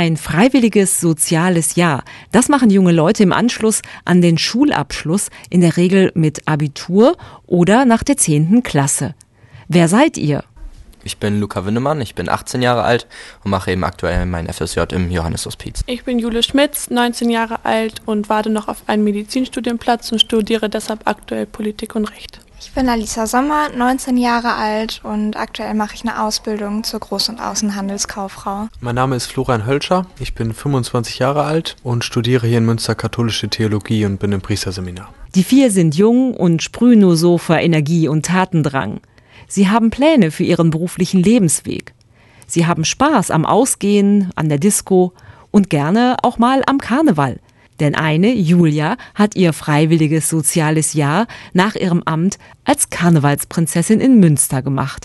Ein freiwilliges soziales Jahr. Das machen junge Leute im Anschluss an den Schulabschluss, in der Regel mit Abitur oder nach der 10. Klasse. Wer seid ihr? Ich bin Luca Winnemann, ich bin 18 Jahre alt und mache eben aktuell mein FSJ im Johannes-Hospiz. Ich bin Jule Schmitz, 19 Jahre alt und warte noch auf einen Medizinstudienplatz und studiere deshalb aktuell Politik und Recht. Ich bin Alisa Sommer, 19 Jahre alt und aktuell mache ich eine Ausbildung zur Groß- und Außenhandelskauffrau. Mein Name ist Florian Hölscher, ich bin 25 Jahre alt und studiere hier in Münster katholische Theologie und bin im Priesterseminar. Die 4 sind jung und sprühen nur so vor Energie und Tatendrang. Sie haben Pläne für ihren beruflichen Lebensweg. Sie haben Spaß am Ausgehen, an der Disco und gerne auch mal am Karneval. Denn eine, Julia, hat ihr freiwilliges soziales Jahr nach ihrem Amt als Karnevalsprinzessin in Münster gemacht.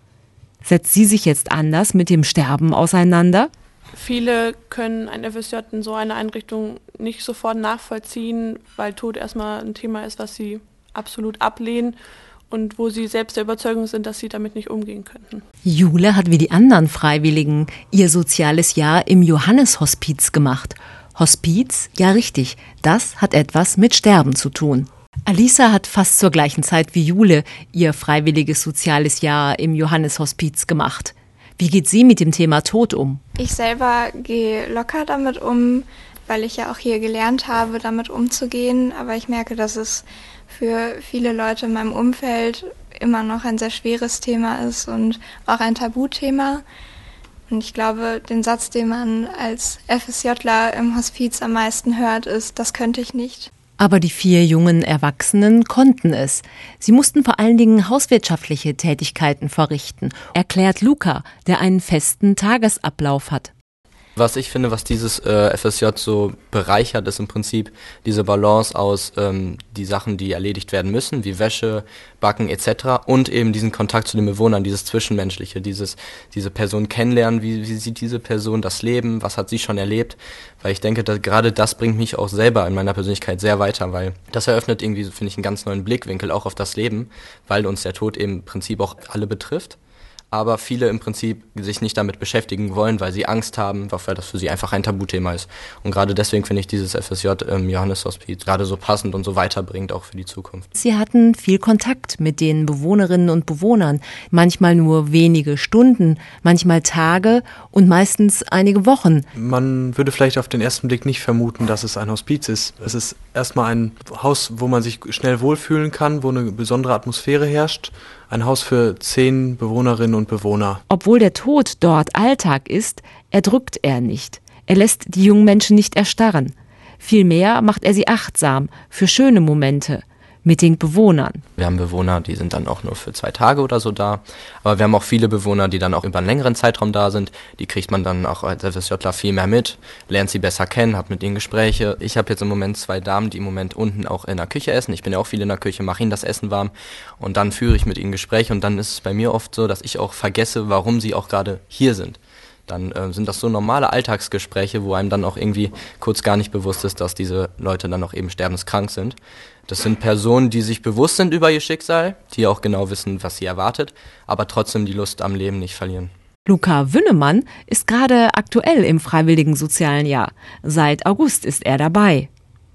Setzt sie sich jetzt anders mit dem Sterben auseinander? Viele können ein FSJ in so einer Einrichtung nicht sofort nachvollziehen, weil Tod erstmal ein Thema ist, was sie absolut ablehnen und wo sie selbst der Überzeugung sind, dass sie damit nicht umgehen könnten. Jule hat wie die anderen Freiwilligen ihr soziales Jahr im Johannes-Hospiz gemacht. Hospiz? Ja, richtig. Das hat etwas mit Sterben zu tun. Alisa hat fast zur gleichen Zeit wie Jule ihr freiwilliges soziales Jahr im Johannes-Hospiz gemacht. Wie geht sie mit dem Thema Tod um? Ich selber gehe locker damit um, weil ich ja auch hier gelernt habe, damit umzugehen. Aber ich merke, dass es für viele Leute in meinem Umfeld immer noch ein sehr schweres Thema ist und auch ein Tabuthema. Und ich glaube, den Satz, den man als FSJler im Hospiz am meisten hört, ist, das könnte ich nicht. Aber die 4 jungen Erwachsenen konnten es. Sie mussten vor allen Dingen hauswirtschaftliche Tätigkeiten verrichten, erklärt Luca, der einen festen Tagesablauf hat. Was ich finde, was dieses FSJ so bereichert, ist im Prinzip diese Balance aus die Sachen, die erledigt werden müssen, wie Wäsche, Backen etc. und eben diesen Kontakt zu den Bewohnern, dieses Zwischenmenschliche, diese Person kennenlernen, wie sieht diese Person das Leben, was hat sie schon erlebt, weil ich denke, dass gerade das bringt mich auch selber in meiner Persönlichkeit sehr weiter, weil das eröffnet irgendwie, finde ich, einen ganz neuen Blickwinkel auch auf das Leben, weil uns der Tod eben im Prinzip auch alle betrifft. Aber viele im Prinzip sich nicht damit beschäftigen wollen, weil sie Angst haben, weil das für sie einfach ein Tabuthema ist. Und gerade deswegen finde ich dieses FSJ im Johannes-Hospiz gerade so passend und so weiterbringt auch für die Zukunft. Sie hatten viel Kontakt mit den Bewohnerinnen und Bewohnern, manchmal nur wenige Stunden, manchmal Tage und meistens einige Wochen. Man würde vielleicht auf den ersten Blick nicht vermuten, dass es ein Hospiz ist. Es ist erstmal ein Haus, wo man sich schnell wohlfühlen kann, wo eine besondere Atmosphäre herrscht. Ein Haus für 10 Bewohnerinnen und Bewohner. Obwohl der Tod dort Alltag ist, erdrückt er nicht. Er lässt die jungen Menschen nicht erstarren. Vielmehr macht er sie achtsam für schöne Momente mit den Bewohnern. Wir haben Bewohner, die sind dann auch nur für 2 Tage oder so da. Aber wir haben auch viele Bewohner, die dann auch über einen längeren Zeitraum da sind. Die kriegt man dann auch als FSJler viel mehr mit, lernt sie besser kennen, hat mit ihnen Gespräche. Ich habe jetzt im Moment 2 Damen, die im Moment unten auch in der Küche essen. Ich bin ja auch viel in der Küche, mache ihnen das Essen warm. Und dann führe ich mit ihnen Gespräche. Und dann ist es bei mir oft so, dass ich auch vergesse, warum sie auch gerade hier sind. Dann sind das so normale Alltagsgespräche, wo einem dann auch irgendwie kurz gar nicht bewusst ist, dass diese Leute dann auch eben sterbenskrank sind. Das sind Personen, die sich bewusst sind über ihr Schicksal, die auch genau wissen, was sie erwartet, aber trotzdem die Lust am Leben nicht verlieren. Luca Winnemann ist gerade aktuell im freiwilligen sozialen Jahr. Seit August ist er dabei.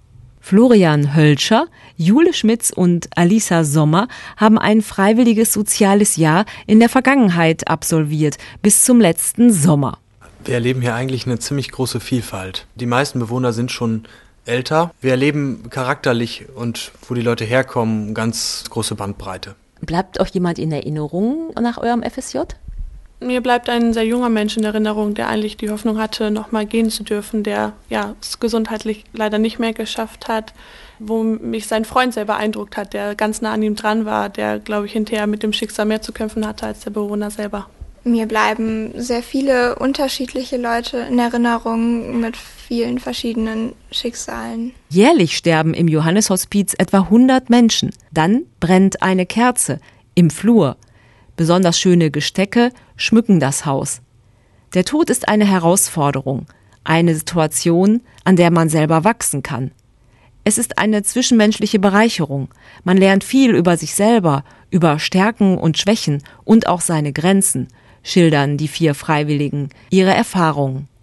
Florian Hölscher, Jule Schmitz und Alisa Sommer haben ein freiwilliges soziales Jahr in der Vergangenheit absolviert, bis zum letzten Sommer. Wir erleben hier eigentlich eine ziemlich große Vielfalt. Die meisten Bewohner sind schon älter. Wir erleben charakterlich und wo die Leute herkommen, ganz große Bandbreite. Bleibt euch jemand in Erinnerung nach eurem FSJ? Mir bleibt ein sehr junger Mensch in Erinnerung, der eigentlich die Hoffnung hatte, noch mal gehen zu dürfen, der es gesundheitlich leider nicht mehr geschafft hat, wo mich sein Freund sehr beeindruckt hat, der ganz nah an ihm dran war, der, glaube ich, hinterher mit dem Schicksal mehr zu kämpfen hatte als der Bewohner selber. Mir bleiben sehr viele unterschiedliche Leute in Erinnerung mit vielen verschiedenen Schicksalen. Jährlich sterben im Johannes-Hospiz etwa 100 Menschen. Dann brennt eine Kerze im Flur. Besonders schöne Gestecke schmücken das Haus. Der Tod ist eine Herausforderung, eine Situation, an der man selber wachsen kann. Es ist eine zwischenmenschliche Bereicherung. Man lernt viel über sich selber, über Stärken und Schwächen und auch seine Grenzen, schildern die 4 Freiwilligen ihre Erfahrungen.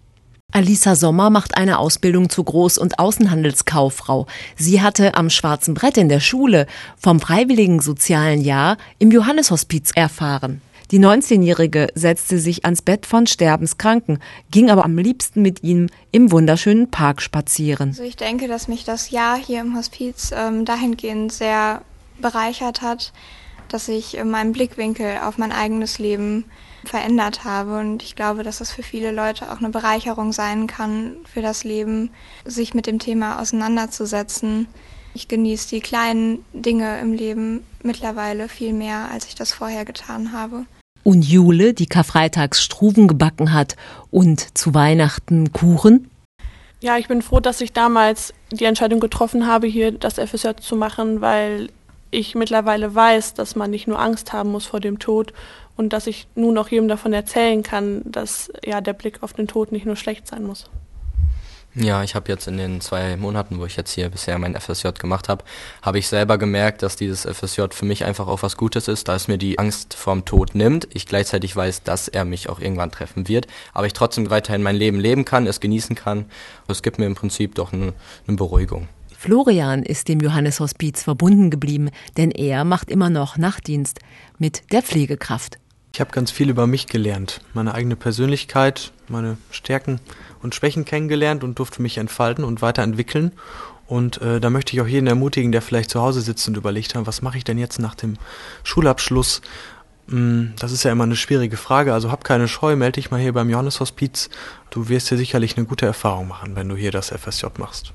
Alisa Sommer macht eine Ausbildung zur Groß- und Außenhandelskauffrau. Sie hatte am schwarzen Brett in der Schule vom freiwilligen sozialen Jahr im Johanneshospiz erfahren. Die 19-Jährige setzte sich ans Bett von Sterbenskranken, ging aber am liebsten mit ihm im wunderschönen Park spazieren. Also ich denke, dass mich das Jahr hier im Hospiz dahingehend sehr bereichert hat, dass ich meinen Blickwinkel auf mein eigenes Leben verändert habe. Und ich glaube, dass das für viele Leute auch eine Bereicherung sein kann für das Leben, sich mit dem Thema auseinanderzusetzen. Ich genieße die kleinen Dinge im Leben mittlerweile viel mehr, als ich das vorher getan habe. Und Jule, die karfreitags Struven gebacken hat und zu Weihnachten Kuchen? Ja, ich bin froh, dass ich damals die Entscheidung getroffen habe, hier das FSJ zu machen, weil ich mittlerweile weiß, dass man nicht nur Angst haben muss vor dem Tod und dass ich nun auch jedem davon erzählen kann, dass ja der Blick auf den Tod nicht nur schlecht sein muss. Ja, ich habe jetzt in den 2 Monaten, wo ich jetzt hier bisher mein FSJ gemacht habe, habe ich selber gemerkt, dass dieses FSJ für mich einfach auch was Gutes ist, da es mir die Angst vorm Tod nimmt. Ich gleichzeitig weiß, dass er mich auch irgendwann treffen wird, aber ich trotzdem weiterhin mein Leben leben kann, es genießen kann. Es gibt mir im Prinzip doch eine Beruhigung. Florian ist dem Johanneshospiz verbunden geblieben, denn er macht immer noch Nachtdienst mit der Pflegekraft. Ich habe ganz viel über mich gelernt, meine eigene Persönlichkeit, meine Stärken und Schwächen kennengelernt und durfte mich entfalten und weiterentwickeln. Und da möchte ich auch jeden ermutigen, der vielleicht zu Hause sitzt und überlegt hat, was mache ich denn jetzt nach dem Schulabschluss? Das ist ja immer eine schwierige Frage, also hab keine Scheu, melde dich mal hier beim Johanneshospiz. Du wirst hier sicherlich eine gute Erfahrung machen, wenn du hier das FSJ machst.